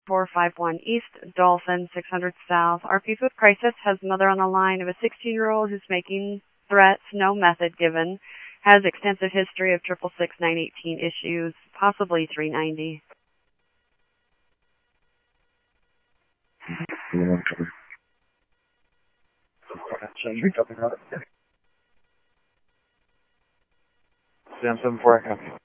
451 East, Dolphin, 600 South. RP Food Crisis has mother on the line of a 16-year-old who's making threats, no method given, has extensive history of 666-918 issues, possibly 390. Sam 74, I copy.